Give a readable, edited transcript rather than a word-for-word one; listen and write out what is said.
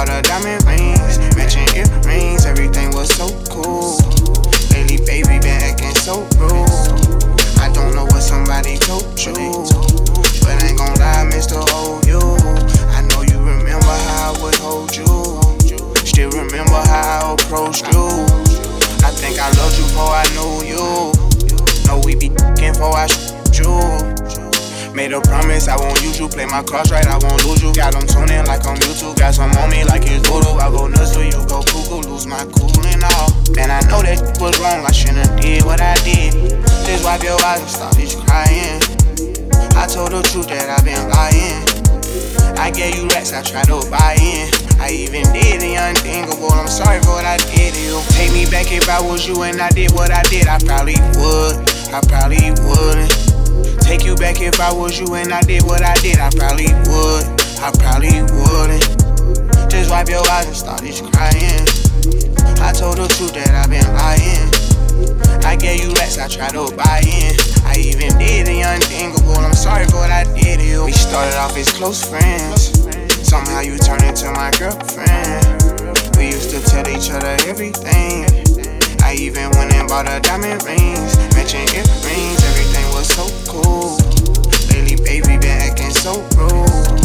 bought her diamond rings, matching earrings, everything was so cool. Lately, baby, been acting so rude. I don't know what somebody told you, but I ain't gon' lie, Mr. OU. I know you remember how I would hold you, still remember how I approached you. I think I loved you before I knew you. Know we be f***ing before I shoot you. Made a promise I won't use you, play my cards right, I won't lose you. Got them tuning like on YouTube, got some on me like it's voodoo. I go nuts till you go cuckoo, lose my cool and all. Man, I know that was wrong, I shouldn't did what I did. Just wipe your eyes and stop this crying. I told the truth that I've been lying. I gave you racks, I tried to buy in. I even did the unthinkable, I'm sorry for what I did to you. Take me back if I was you and I did what I did, I probably would, I probably wouldn't. Take you back if I was you and I did what I did, I probably would, I probably wouldn't. Just wipe your eyes and start this crying. I told the truth that I've been lying. I gave you racks, I tried to buy in. I even did the unthinkable, I'm sorry for what I did to you. We started off as close friends, somehow you turned into my girlfriend. We used to tell each other everything. I even went and bought her diamond rings, matching earrings, everything was so cool. Lately, baby, been acting so rude.